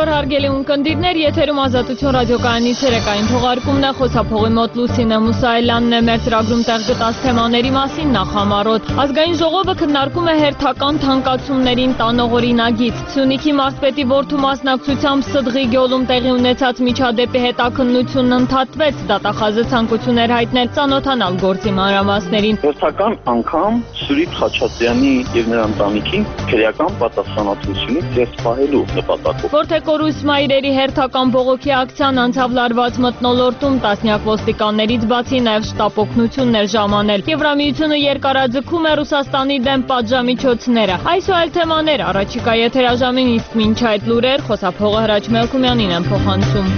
Նಮસ્કાર հարգելի ունկնդիրներ, եթերում Ազատություն ռադիոկայանի ցերեկային թողարկումն է, խոսափողի մոտ Լուսինե Մուսայելյանն է, մեր ծրագրում տեղ գտած թեմաների մասին նախ համառոտ։ Ազգային ժողովը քննարկում է հերթական թանկացումներին տանող օրինագիծ։ Սյունիքի մարզպետի որդու մասնակցությամբ Սդղի գյուղում տեղի ունեցած միջադեպի հետաքննությունն ընդհատվեց, դատախազը ցանկություն էր հայտնել ծանոթանալ գործի մանրամասներին։ Հերթական անգամ Սուրիփ Խաչատրյանի եւ նրա ընտանիքին քրեական պատասխանատվությունից դուրս պահելու նպատակով։ Որթեկորու Իսմայրերի հերթական բողոքի ակցիան անցավ լարված մթնոլորտում, տասնյակ ոստիկաններից բացի նաև շտապ օգնություններ ժամանել։ Եվրամիությունը երկարաձգում է Ռուսաստանի դեմ պատժամիջոցները։ Այս ու այլ թեմաներ առաջիկա եթերաժամին, իսկ մինչ այդ լուրեր խոսափողը Հրաչ Մելքումյանին են փոխանցում։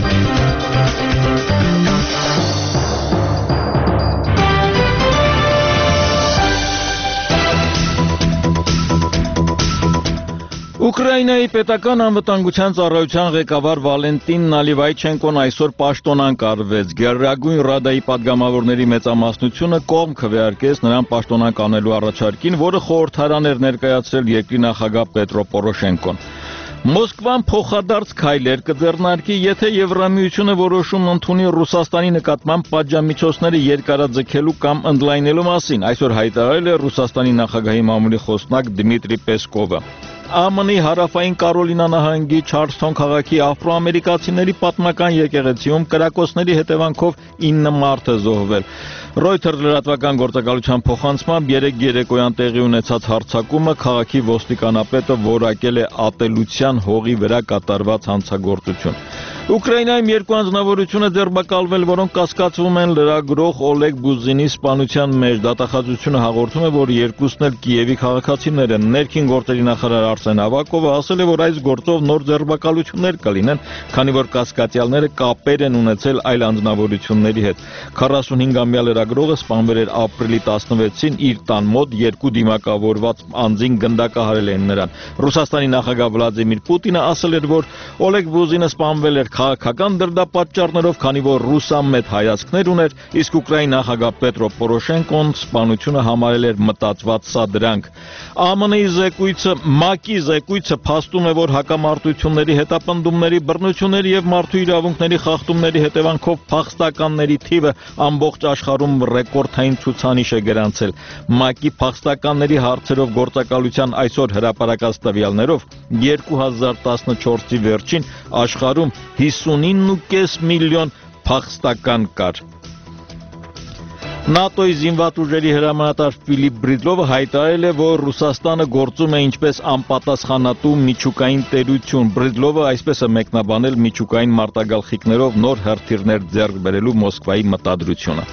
Ուկրաինայի պետական անվտանգության ծառայության ղեկավար Վալենտին Նալիվայչենկոն այսօր պաշտոնանկ արվեց։ Գերագույն Ռադայի падգամավորների մեծամասնությունը կողմ քվեարկեց նրան պաշտոնանկ անելու առաջարկին, որը խորհրդարան էր ներկայացրել երկրի նախագահ Պետրո Պորոշենկոն։ Մոսկվան փոխադարձ քայլեր կձեռնարկի, եթե Եվրամիությունը որոշում ընդունի Ռուսաստանի նկատմամբ պատժամիջոցները երկարաձգելու կամ ընդլայնելու մասին, այսօր հայտարարել է Ռուսաստանի նախագահի մամուլի խոսնակ Դմիտրի Պեսկովը։ ԱՄՆ-ի հարավային Կարոլինա նահանգի Չարլսթոն քաղաքի աֆրոամերիկացիների պատմական եկեղեցիում կրակոցների հետևանքով 9 մարդ է զոհվել։ Reuters լրատվական գործակալության փոխանցմամբ երեկոյան տեղի ունեցած հարձակումը քաղաքի ոստիկանապետը որակել է ատելության հողի վրա կատարված հանցագործություն։ Ուկրաինայում երկու անձնավորություն է ձերբակալվել, որոնք կասկածվում են լրագրող Օլեգ Բուզինի սպանության մեջ։ Դատախազությունը հաղորդում է, որ երկուսն էլ Կիևի քաղաքացիներ են։ Ներքին գործերի նախարար Արսեն Ավակովը ասել է, որ այս գործով նոր ձերբակալություններ կլինեն, քանի որ կասկածյալները կապեր են ունեցել այլ անձնավորությունների հետ։ 45-ամյա լրագրողը սպանվել էր ապրիլի 16-ին իր տան մոտ, երկու դիմակավորված անձին գնդակահարել են նրան։ Ռուսաստանի նախագահ Վլադիմիր Պուտինը ասել էր, որ Օլեգ Բուզինը սպանվել էր քաղաքական դրդապատճառներով, քանի որ ռուսամետ հայացքներ ուներ, իսկ Ուկրաինայի նախագահ Պետրո Պորոշենկոն սպանությունը համարել էր մտածված սադրանք։ ԱՄՆ-ի ՄԱԿ-ի զեկույցը փաստում է, որ հակամարտությունների հետապնդումների, բռնությունների եւ մարդու իրավունքների խախտումների հետևանքով փախստականների թիվը ամբողջ աշխարհում ռեկորդային ցուցանիշ է գրանցել։ ՄԱԿ-ի փախստականների հարցերով գործակալության այսօր հրապարակած տվյալներով 2014-ի վերջին աշխարհում 59.5 միլիոն փախստական կար։ ՆԱՏՕ-ի զինված ուժերի հրամանատար Ֆիլիպ Բրիդլովը հայտարարել է, որ Ռուսաստանը գործում է ինչպես անպատասխանատու միջուկային տերություն։ Բրիդլովը այսպես է մեկնաբանել միջուկային մարտագաղթիքներով նոր հրթիռներ ձեռք բերելու Մոսկվայի մտադրությունը։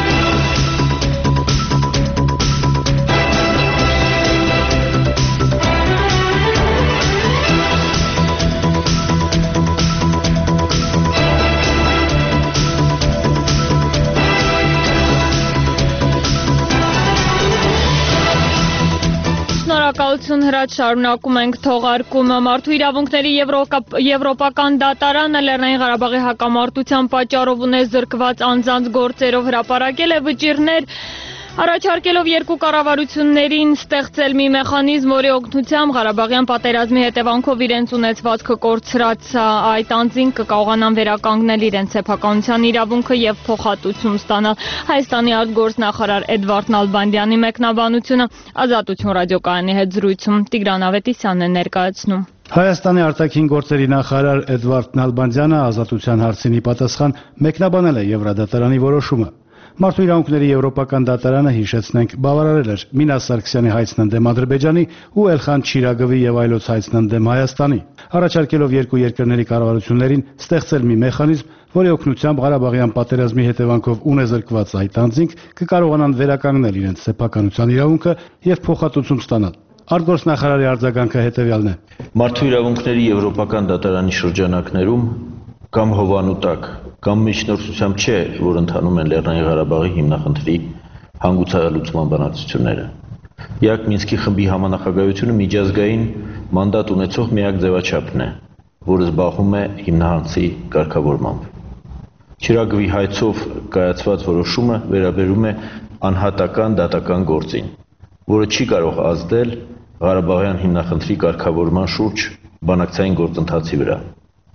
Շնորհակալություն Հրաչ, շարունակում ենք թողարկումը։ Մարդու իրավունքների Եվրոպական դատարանը Լեռնային Ղարաբաղի հակամարտության պատճառով ունես զրկված անձանց գործերով հրապարակել է վճիռներ, առաջարկելով երկու կառավարություններին ստեղծել մի մեխանիզմ, որի օգնությամբ Ղարաբաղյան պատերազմի հետևանքով իրենց ունեցվածքը կորցրած այդ անձին կկարողանան վերականգնել իրենց սեփականության իրավունքը եւ փոխհատուցում ստանալ։ Հայաստանի արտգործնախարար Էդվարդ Նալբանդյանի մեկնաբանությունը Ազատություն ռադիոկայանի հետ զրույցում Տիգրան Ավետիսյանն է ներկայացնում։ Հայաստանի արտաքին գործերի նախարար Էդվարդ Նալբանդյանը ազատության հարցին ի պատասխան մեկնաբանել է Եվրադատարանի որոշումը։ Մարդու իրավունքների Եվրոպական դատարանը, հիշեցնենք, բավարարել էր Մինաս Սարգսյանի հայցն ընդդեմ Ադրբեջանի ու Էլխան Չիրագովի եւ այլոց հայցն ընդդեմ Հայաստանի, առաջարկելով երկու երկրների կառավարություններին ստեղծել մի մեխանիզմ, որի օգնությամբ Ղարաբաղյան պատերազմի հետևանքով ունեզրկված այդ անձինք կկարողանան վերականգնել իրենց սեփականության իրավունքը եւ փոխհատուցում ստանալ։ Արտգործնախարարի արձագանքը հետեւյալն է. Մարդու իրավունքների Եվրոպական դատարանի շրջանակներում կամ հովանուտակ կամ միջնորդությամբ չէ, որ ընթանում են Լեռնային Ղարաբաղի հիմնախնդրի հանգուցալուծման բանակցությունները։ Իrak Մինսկի խմբի համանախագահությունը միջազգային մանդատ ունեցող միակ ձևաչափն է, որը զբաղվում է հիմնահանցի կարգավորմամբ։ Չիրագովի հայցով կայացված որոշումը վերաբերում է անհատական դատական գործին, որը չի կարող ազդել Ղարաբաղյան հիմնախնդրի կարգավորման շուրջ բանակցային գործընթացի վրա։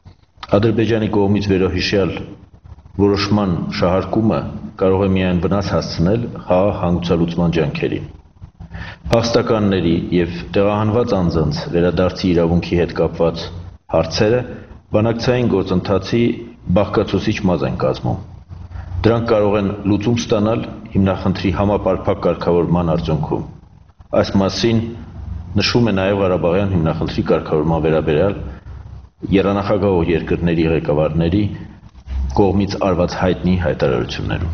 Ադրբեջանի կողմից վերոհիշյալ որոշման շահարկումը կարող է միայն վնաս հասցնել խաղաղ հանգուցալուծման ջանքերին։ Փախստականների և տեղահանված անձանց վերադարձի իրավունքի հետ կապված հարցերը բանակցային գործընթացի բաղկացուցիչ մազ են կազմում։ Դրանք կարող են լուծում ստանալ հիմնախնդրի համապարփակ կարգավորման արդյունքում։ Այս մասին նշվում է նաև Ղարաբաղյան հիմնախնդրի կարգավորման վերաբերյալ եռանախագահող երկրների ղեկավարների կողմից արված հայտնի հայտարարություններում։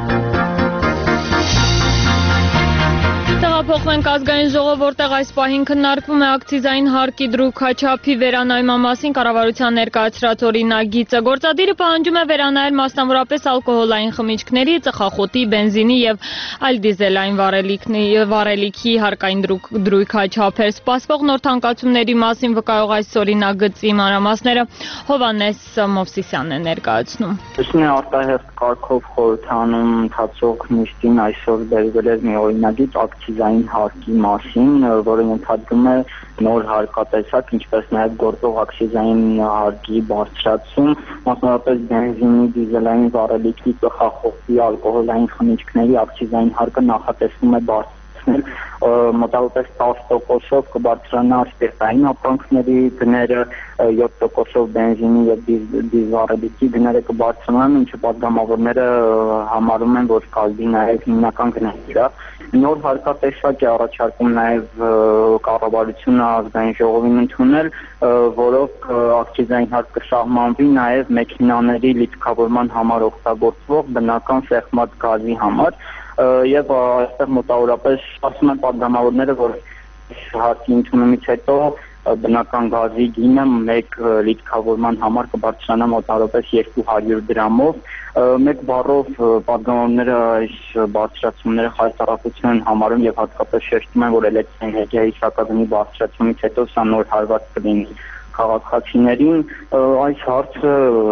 Տեղափոխվենք ազգային ժողով, որտեղ այս պահին քննարկվում է ակցիզային հարկի դրույքաչափի վերանայման մասին կառավարության ներկայացրած օրինագիծը։ Գործադիրը պահանջում է վերանայել մասնավորապես ալկոհոլային խմիչքների, ծխախոտի, բենզինի եւ այլ դիզելային վառելիքի հարկային դրույքաչափեր։ Սպասվող նոր թանկացումների մասին վկայող այս օրինագծի մանրամասները Հովհաննես Մովսիսյանն է ներկայացնում։ Ուսումնի արտահերթ կարգով խորհրդանում ընթացող նիստին այսօր բերվել էր մի օրինագիծ ակցիզային հարկի մասին, որը ընդհանրում է նոր հարկատեսակ, ինչպես նաև գործող ակցիզային հարկի բարձրացում, մասնավորապես բենզինի, դիզելային վառելիքի, ծխախոտի, ալկոհոլային խմիչքների ակցիզային հարկը նախատեսվում է բարձրացնել մոտավորապես 10%-ով կբարձրանա սպիրտային ապրանքների գները, 7%-ով բենզինի եւ դիզվառելիքի գները կբարձրանան, ինչը պատգամավորները համարում են, որ կազմի նաև հիմնական գների։ Նոր հարկատեսակ է առաջարկում նաև կառավարությունը ազգային ժողովին ընդունել, որով ակցիզային հարկ կսահմանվի նաև մեքենաների լիցքավորման համար օգտագործվող բնական սեղմած գազի համար եւ այստեղ մոտավորապես ասում են պատգամավորները, որ հարկի ընդունումից հետո բնական գազի գինը 1 լիցքավորման համար կբարձրանա մոտավորապես 200 դրամով։ Մեկ բառով պատգամավորները այս բարձրացումները խայտարակություն են համարում եւ հատկապես շեշտում են, որ էլեկտրոէներգիայի սակագնի բարձրացումից հետո սա նոր հարված կլինի քաղաքացիներին։ Այս հարցը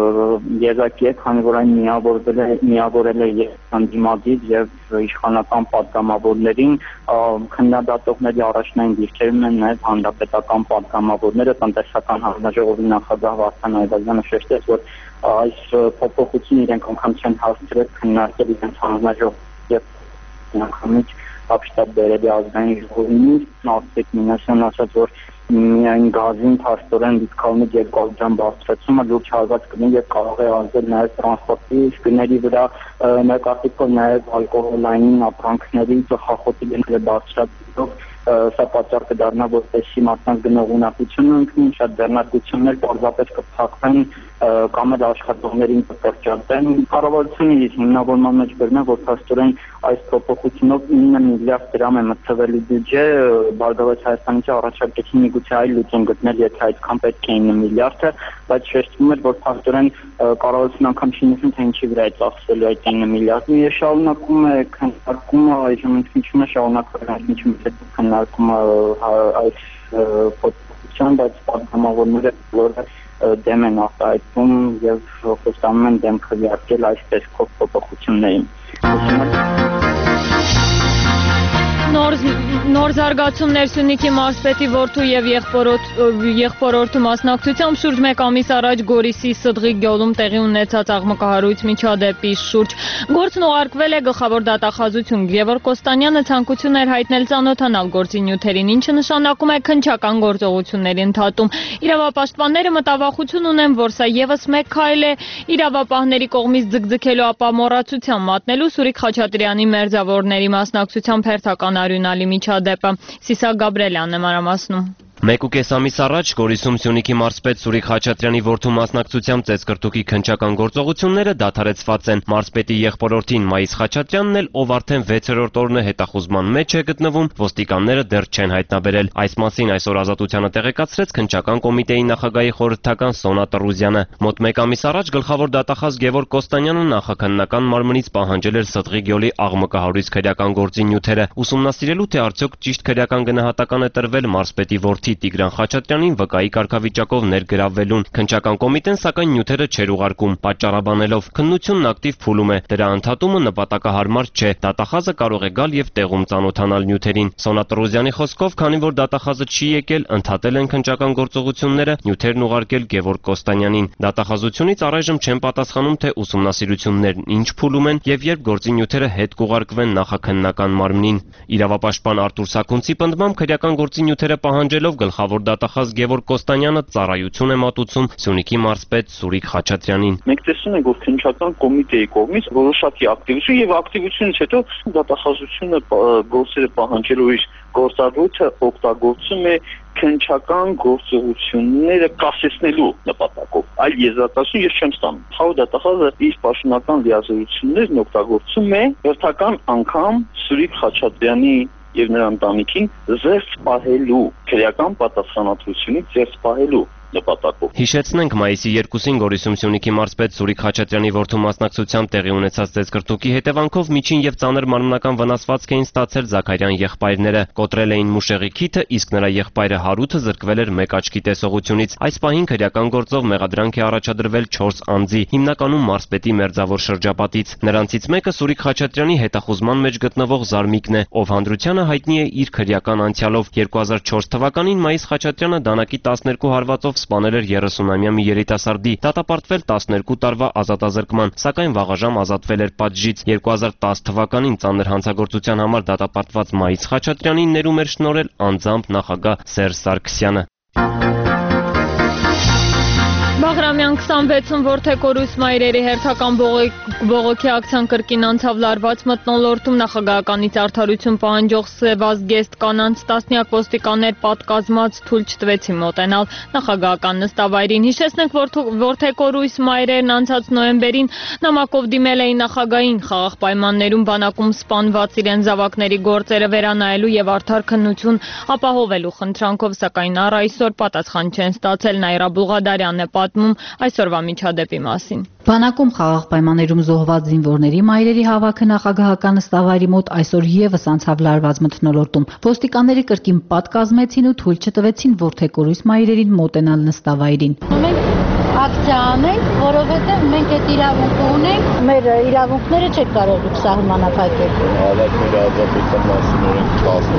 եզակի է, քանի որ այն միավորել է հանդիմադիր եւ իշխանական պատգամավորներին, քննադատողների առաջնային դիրքերում են նաև հանրապետական պատգամավորները, տնտեսական հանձնաժողովի նախագահ Վարդան Այվազյանը շեշտեց, որ այս փոփոխությունը իրենք անգամ չեն հասցրել քննարկել իրենց հանձնաժողովի եւ անգամից ապշտաբ բերելի ազգային ժողովին, Նարսիկ Մինասյանն ասաց, որ միայն գազին փաստորեն լիցքավորումի 200 դրամ բարձրացումը լուրջ հարված կլինի եւ կարող է ազդել նաեւ տրանսպորտի գների վրա, ներկայացնելով նաեւ ալկոհոլային ապրանքների, ծխախոտի գները բարձրացնելով սա պատճառ կդառնա, որպեսզի մարդկանց գնողունակությունը ընկնի, շատ ձեռնարկություններ պարզապես կփակվեն կամ էլ աշխատողներին կկրճատեն։ Կառավարությունը իր հիմնավորման մեջ բերում է, որ փաստորեն այս փոփոխությունով 9 միլիարդ դրամ է մտցվելու բյուջե, Բարգավաճ Հայաստանից առաջարկեցին միգուցե այլ լուծում գտնել, եթե այդքան պետք է 9 միլիարդը, բայց շեշտվում էր, որ փաստորեն կառավարությունը անգամ չի նշում, թե ինչի վրա է ծախսելու այդ 9 միլիարդը։ Եվ շարունակում է քննարկումը, այժմ ընդմիջումը շարունակվել է քննարկումը այս փոփոխության, բայց պատգամավորները բոլորը դեմ են արտահայտվում եւ խոստանում են դեմ քվեարկել այս տեսքով փոփոխություններին։ Նոր զարգացումներ Սյունիքի մարզպետի որդու եւ եղբորորդու մասնակցությամբ շուրջ 1 ամիս առաջ Գորիսի Սդղի գյուղում տեղի ունեցած աղմկահարույց միջադեպի շուրջ գործն ուղարկվել է գլխավոր դատախազություն։ Գևորգ Կոստանյանը ցանկություն էր հայտնել ծանոթանալ գործի նյութերին, ինչը նշանակում է քննչական գործողությունների ընդհատում։ Իրավապաշտպանները մտավախություն ունեն, որ սա եւս մեկ քայլ է իրավապահների կողմից ձգձգելու ապա մոռացության մատնելու Սուրիկ Խաչատրյանի մերձավորների մասնակցությամբ հերթական արյունալի միջադեպը։ Սիսակ Գաբրելյանն է մանրամասնում։ 1.5 ամիս առաջ Գորիսում Սյունիքի մարզպետ Սուրիկ Խաչատրյանի որդու մասնակցությամբ ծեծկրտուկի քննչական գործողությունները դադարեցված են։ Մարզպետի եղբորորդին Մայիս Խաչատրյանն էլ, ով արդեն 6-րդ օրն է հետախուզման մեջ է գտնվում, ոստիկանները դեռ չեն հայտնաբերել։ Այս մասին այսօր Ազատությանը տեղեկացրեց քննչական կոմիտեի նախագահի խորհրդական Սոնա Տրուզյանը։ Մոտ 1 ամիս առաջ գլխավոր դատախազ Գևորգ Կոստանյանը նախաքննական մարմնից պահանջել էր Սդղի գյուղի աղմկահարույց քրեական գործի նյութերը, ուսումնասիրելու թե արդյոք ճիշտ քրեական գնահատական է տրվել մարզպետի որդի նախագահի Տիգրան Խաչատրյանին վկայի կարգավիճակով ներգրավվելուն։ Քննչական կոմիտեն սակայն նյութերը չէր ուղարկում, պատճառաբանելով քննությունն ակտիվ փուլում է, դրա ընդհատումը նպատակահարմար չէ, դատախազը կարող է գալ եւ տեղում ծանոթանալ նյութերին։ Սոնա Տրոզյանի խոսքով, քանի որ դատախազը չի եկել, ընդհատել են քննչական գործողությունները, նյութերն ուղարկել Գևորգ Կոստանյանին։ Դատախազությունից առայժմ չեն պատասխանում, թե ուսումնասիրություններն ինչ փուլում են եւ երբ գործի նյութերը հետ կուղարկվեն նախաքննական մարմնին։ Իրավապաշտպան Արտուր Սաքունցի պնդմամբ քրեական գործի նյութերը պահանջելով գլխավոր դատախազ Գևորգ Կոստանյանը ծառայություն է մատուցում Սյունիքի մարզպետ Սուրիկ Խաչատրյանին։ Մենք տեսնում ենք, որ քննչական կոմիտեի կողմից որոշակի ակտիվություն եւ ակտիվությունից հետո դատախազությունը գործերը պահանջելու իր գործառույթը օգտագործում է քննչական գործողությունները կասեցնելու նպատակով։ Այլ եզրակացություն ես չեմ ստանում։ Խաղ դատախազը իր պաշտոնական լիազորություններն օգտագործում է հերթական անգամ Սուրիկ Խաչատրյանի եւ նրա ընտանիքին զերծ պահելու, քրեական պատասխանատվությունից զերծ պահելու նպատակով։ Հիշեցնենք, մայիսի 2-ին Գորիսում Սյունիքի մարզպետ Սուրիկ Խաչատրյանի որդու մասնակցությամբ տեղի ունեցած ծեծկռտուքի հետևանքով միջին եւ ծանր մարմնական վնասվածք էին ստացել Զաքարյան եղբայրները։ Կոտրել էին մուշեղի քիթը, իսկ նրա եղբայրը Հարութը զրկվել էր մեկ աչքի տեսողությունից։ Այս պահին քրեական գործով մեղադրանք է առաջադրվել 4 անձի, հիմնականում մարզպետի մերձավոր շրջապատից։ Նրանցից մեկը Սուրիկ Խաչատրյանի հետախուզման մեջ գտնվող Զարմիկն է, ով Հանդրությանը հայտնի է իր քրեական անցյալով։ 2004 թվականին Մայիս Խաչատրյանը դանակի 12 հարվածով սպանել էր 30-ամյա մի երիտասարդի, դատապարտվել 12 տարվա ազատազրկման, սակայն վաղաժամ ազատվել էր պատժից։ 2010 թվականին ծանր հանցագործության համար դատապարտված Մայիս Խաչատրյանին ներում էր շնորհել անձամբ նախագահ Սերժ Սարգսյանը։ Բաղրամյան 26-ում որդեկորույս մայրերի հերթական բողոքի ակցիան կրկին անցավ լարված մթնոլորտում նախագահականից արդարություն պահանջող սևազգեստ կանանց տասնյակ ոստիկաններ պատկազմած թույլ չտվեցին մոտենալ նախագահական նստավայրին։ Հիշեցնենք, որ որդեկորույս մայրերն անցած նոյեմբերին նամակով դիմել էին նախագահին խաղաղ պայմաններում բանակում սպանված իրենց զավակների գործերը վերանայելու եւ արդար քննություն ապահովելու խնդրանքով, սակայն առ այսօր պատասխան չեն ստացել։ Նաիրա Բուլղադարյանն է այսօրվա միջադեպի մասին։ Բանակում խաղաղ պայմաններում զոհված զինվորների մայրերի հավաքը նախագահական նստավայրի մոտ այսօր եւս անցավ լարված մթնոլորտում։ Ոստիկանները կրկին պատկազմեցին ու թույլ չտվեցին որդեկորույս մայրերին մոտենալ նստավայրին։ Մենք ակցիա անենք, որովհետեւ մենք այդ իրավունքը ունենք, մեր իրավունքները չեք կարող սահմանափակել։ Հավաքների ազատության մասին օրենք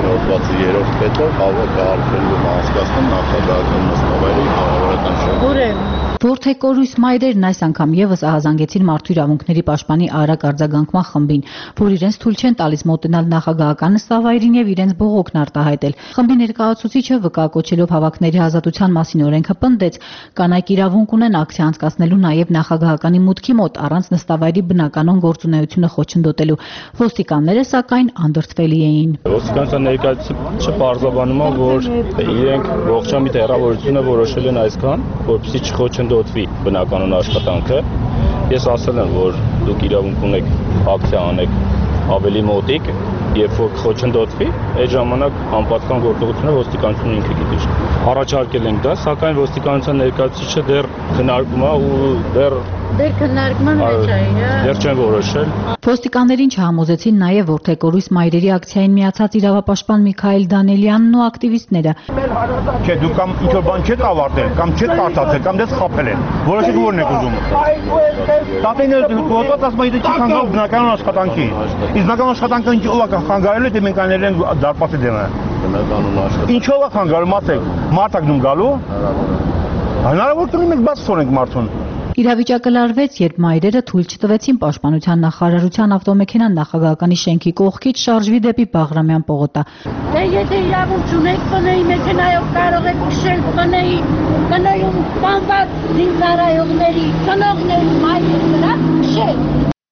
10-րդ պետը հավաքը արգելվում է անցկացնել նախագահական նստավայրի կառավարական շրջանում։ Որդեկորույս մայրերն այս անգամ եւս ահազանգեցին մարդու իրավունքների պաշտպանի արագ արձագանքման խմբին, որ իրենց թույլ չեն տալիս մոտենալ նախագահական նստավայրին եւ իրենց բողոքն արտահայտել։ Խմբի ներկայացուցիչը վկայակոչելով հավաքների ազատության մասին օրենքը պնդեց, կանայք իրավունք ունեն ակցիա անցկացնելու նաեւ նախագահականի մուտքի մոտ առանց նստավայրի բնականon գործունեությունը խոչընդոտելու։ Ոստիկանները սակայն անդրդվելի էին։ Ոստիկանության ներկայացուցիչը պարզաբանում է, որ իրենք ողջամիտ հեռավորությունը որոշել են այսքան, որպեսզի չխոչընդոտվի բնականon աշխատանքը։ Ես ասել եմ, որ դուք իրավունք ունեք ակցիա անեք ավելի մոտիկ, երբ որ խոչընդոտվի, այդ ժամանակ անպատասխան գործողությունը ոստիկանությունը ինքը գիտի։ Առաջարկել ենք դա, սակայն ոստիկանության ներկայացուցիչը դեռ քննարկում է ու դեռ քննարկման մեջ է, դեռ չեն որոշել։ Ոստիկաններին չհամոզեցին նաև որդեկորույս մայրերի ակցիային միացած իրավապաշտպան Միքայել Դանելյանն ու ակտիվիստները։ Չէ, դուք կամ ինչ-որ բան չեք ավարտել, կամ չեք կարդացել, կամ դες խաբել են։ Որոշեք ո՞րն եք ուզում։ Տատեները կոտրած ասում են, չի խանգարում բնական աշխատանքի։ Իսկ բնական աշխատանքը ինչ ով է խանգարել, դե մենք անել են դարպասի դեմը։ Բնականon աշխատանք։ Ինչով է խանգարում, ասեք, մարդ եք դում գալու։ Հնարավոր մենք բաց թողնենք մարդուն։ Իրավիճակը լարվեց, երբ մայրերը թույլ չտվեցին պաշտպանության նախարարության ավտոմեքենան նախագահականի շենքի կողքից շարժվի դեպի Բաղրամյան պողոտա։ Դե եթե իրավունք չունեք բնեի մեքենայով կարող եք քշել բնեյում սպանված զինծառայողների ծնողների մայրերը քշել։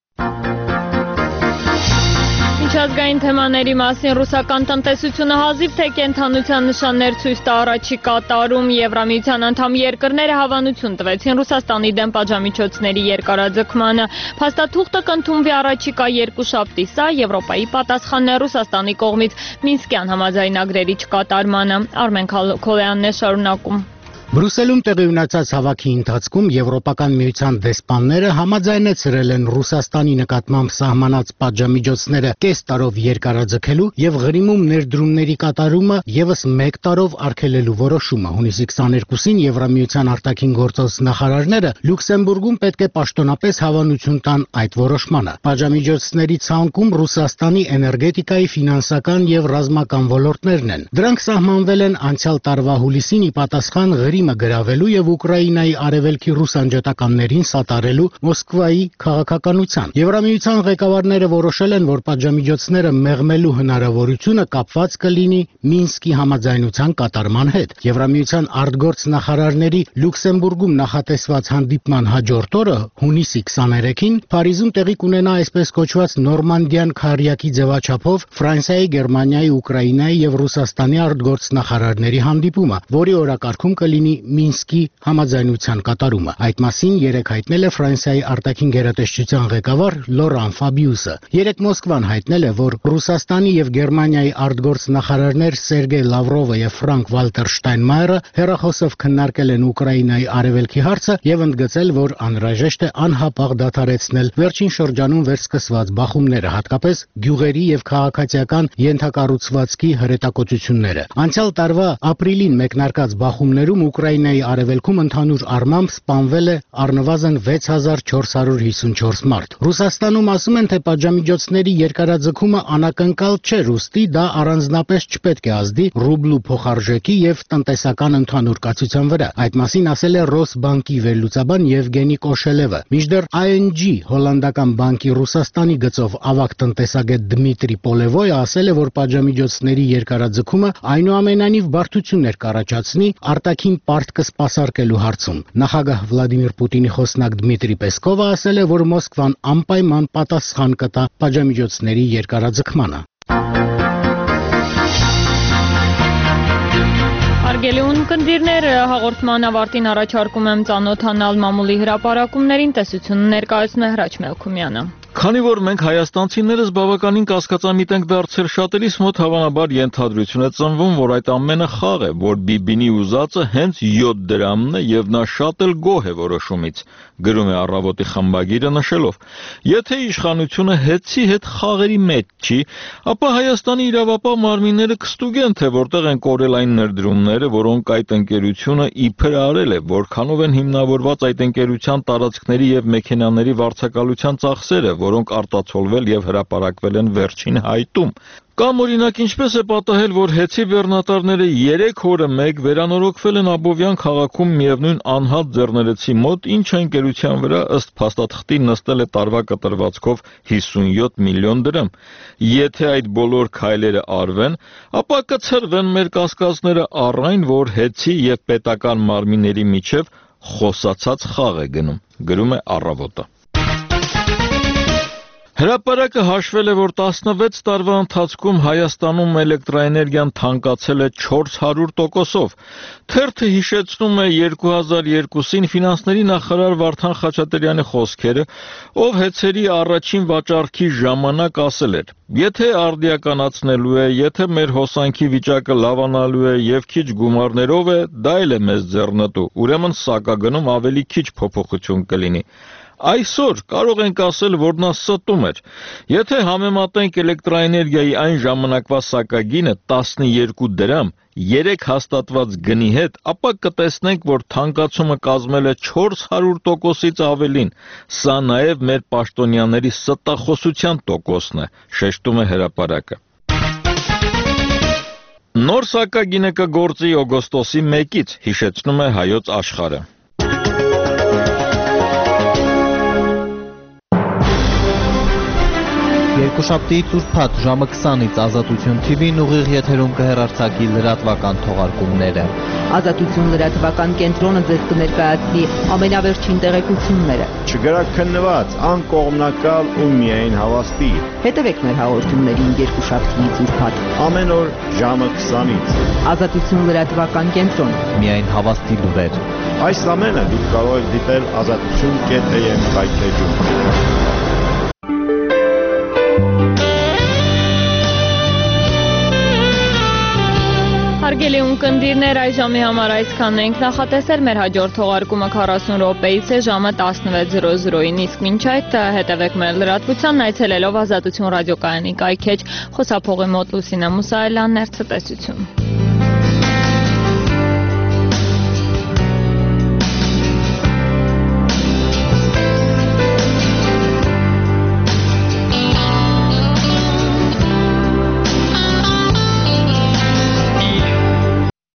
Միջազգային թեմաների մասին ռուսական տնտեսությունը հազիվ թե կենդանության նշաններ ցույց տա առաջիկա տարում Եվրամիության անդամ երկրները հավանություն տվեցին Ռուսաստանի դեմ պատժամիջոցների երկարաձգմանը։ Փաստաթուղթը կընդունվի առաջիկա երկուշաբթի, սա Եվրոպայի պատասխանն է Ռուսաստանի կողմից Մինսկյան համաձայնագրերի չկատարմանը։ Արմեն Քոլյանն է շարունակում։ Բրուսելում տեղի ունեցած հավաքի ընթացքում Եվրոպական միության դեսպանները համաձայնեցրել են Ռուսաստանի նկատմամբ սահմանած պատժամիջոցները կես տարով երկարաձգելու եւ Ղրիմում ներդրումների կատարումը եւս 1 տարով արգելելու որոշումը։ Հունիսի 22-ին Եվրամիության արտաքին գործոց նախարարները Լյուքսեմբուրգում պետք է պաշտոնապես հավանություն տան այդ որոշմանը։ Պատժամիջոցների ցանկում Ռուսաստանի էներգետիկայի, ֆինանսական եւ ռազմական ոլորտներն են։ Դրանք սահմանվել են անցյալ տարվա հուլիսին ի պատասխան Ղրիմը գրավելու եւ Ուկրաինայի արևելքի ռուս անջատականներին սատարելու Մոսկվայի քաղաքականության։ Եվրամիության ղեկավարները որոշել են, որ պատժամիջոցները մեղմելու հնարավորությունը կապված կլինի Մինսկի համաձայնության կատարման հետ։ Եվրամիության արտգործ նախարարների Լյուքսեմբուրգում նախատեսված հանդիպման հաջորդ օրը հունիսի 23-ին Փարիզում տեղի կունենա այսպես կոչված Նորմանդիան քարյակի ձևաչափով Ֆրանսիայի, Գերմանիայի, Ուկրաինայի եւ Ռուսաստանի արտգործ նախարարների հանդիպումը, որի օրակարգում կլինի Մինսկի համաձայնության կատարումը։ Այդ մասին երեկ հայտնել է Ֆրանսիայի արտաքին գերատեսչության ղեկավար Լորան Ֆաբիուսը։ Երեկ Մոսկվան հայտնել է, որ Ռուսաստանի եւ Գերմանիայի արտգործ նախարարներ Սերգեյ Լավրովը եւ Ֆրանկ Վալտեր Շտայնմայերը հերախոսով քննարկել են Ուկրաինայի արևելքի հարցը եւ ընդգծել, որ անհրաժեշտ է անհապաղ դադարեցնել վերջին շրջանում վերսկսված բախումները, հատկապես գյուղերի եւ քաղաքացիական ենթակառուցվածքի հրետակոծությունները։ Անցյալ տարվա ապրիլին մեկնարկած բախումներում Ուկրաինայի արևելքում ընդհանուր առմամբ սպանվել է առնվազն 6454 մարդ։ Ռուսաստանում ասում են, թե պատժամիջոցների երկարաձգումը անակնկալ չէ, ուստի դա առանձնապես չպետք է ազդի ռուբլու փոխարժեքի եւ տնտեսական ընդհանուր կացության վրա։ Այդ մասին ասել է Ռոսբանկի վերլուծաբան Եվգենի Կոշելևը։ Մինչդեռ ING հոլանդական բանկի Ռուսաստանի գծով ավագ տնտեսագետ Դմիտրի Պոլևոյը ասել է, որ պատժամիջոցների երկարաձգումը այնուամենայնիվ բարդություններ կառաջացնի արտաքին պարտքը սպասարկելու հարցում։ Նախագահ Վլադիմիր Պուտինի խոսնակ Դմիտրի Պեսկովը ասել է, որ Մոսկվան անպայման պատասխան կտա պատժամիջոցների երկարաձգմանը։ Հարգելի ունկնդիրներ, հաղորդման ավարտին առաջարկում եմ ծանոթանալ մամուլի հրապարակումներին, տեսությունը ներկայացնում է Հրաչ Մելքումյանը։ Քանի որ մենք հայաստանցիներս բավականին կասկածամիտ ենք դարձել, շատերիս մոտ հավանաբար ենթադրություն է ծնվում, որ այդ ամենը խաղ է, որ Բիբինի ուզածը հենց 7 դրամն է եւ նա շատ էլ գոհ է որոշումից, գրում է Առավոտի խմբագիրը նշելով. Եթե իշխանությունը հետցի հետ խաղերի մեջ չի, ապա Հայաստանի իրավապահ մարմինները կստուգեն, թե որտեղ են կորել այն ներդրումները, որոնք այդ ընկերությունը իբր արել է, որքանով են հիմնավորված այդ ընկերության տարածքների եւ մեքենաների վարձակալության ծախսերը, որոնք արտացոլվել եւ հրապարակվել են վերջին հայտում։ Կամ օրինակ ինչպես է պատահել, որ հեծի բեռնատարները 3 օրը մեկ վերանորոգվել են Աբովյան քաղաքում միևնույն անհատ ձեռներեցի մոտ, ինչը ընկերության վրա ըստ փաստաթղթի նստել է տարվա կտրվածքով 57 միլիոն դրամ։ Եթե այդ բոլոր քայլերը արվեն, ապա կցրվեն մեր կասկածները առ այն, որ հեծի եւ պետական մարմինների միջև խոսացած խաղ է գնում, գրում է Առավոտը։ Հրապարակը հաշվել է, որ 16 տարվա ընթացքում Հայաստանում էլեկտրաէներգիան թանկացել է 400%-ով։ Թերթը հիշեցնում է 2002-ին ֆինանսների նախարար Վարդան Խաչատրյանի խոսքերը, ով հեծերի առաջին վաճառքի ժամանակ ասել էր. Եթե արդիականացնելու է, եթե մեր հոսանքի վիճակը լավանալու է եւ քիչ գումարներով է, դա էլ է մեզ ձեռնտու, ուրեմն սակագնում ավելի քիչ փոփոխություն կլինի։ Այսօր կարող ենք ասել, որ նա ստում էր։ Եթե համեմատենք էլեկտրաէներգիայի այն ժամանակվա սակագինը 12 դրամ 3 հաստատված գնի հետ, ապա կտեսնենք, որ թանկացումը կազմել է 400%-ից ավելին։ Սա նաև մեր պաշտոնյաների ստախոսության տոկոսն է, շեշտում է հրապարակը։ Նոր սակագինը կգործի օգոստոսի 1-ից, հիշեցնում է Հայոց Աշխարհը։ Երկուշաբթիի ծուրփաթ ժամը 20-ից Ազատություն TV-ն ուղիղ եթերում կհեռարձակի լրատվական թողարկումները։ Ազատություն լրատվական կենտրոնը ձեզ կներկայացնի ամենավերջին տեղեկությունները։ Չգրաքննված, անկողմնակալ ու միայն հավաստի։ Հետևեք մեր հաղորդումներին երկուշաբթիի ծուրփաթ։ Ամեն օր ժամը 20-ից։ Ազատություն լրատվական կենտրոն։ Միայն հավաստի լուրեր։ Այս ամենը դուք կարող եք դիտել azatutun.am վայթեջում։ Հարգելի ունկնդիրներ, այս ժամի համար այսքանն ենք նախատեսել, մեր հաջորդ թողարկումը 40 րոպեից է ժամը 16:00-ին, իսկ մինչ այդ հետևեք մեր լրատվությանն այցելելով Ազատություն ռադիոկայանի կայքեջ, խոսափողի մոտ Լուսինե Մուսայելյանն, ցտեսություն։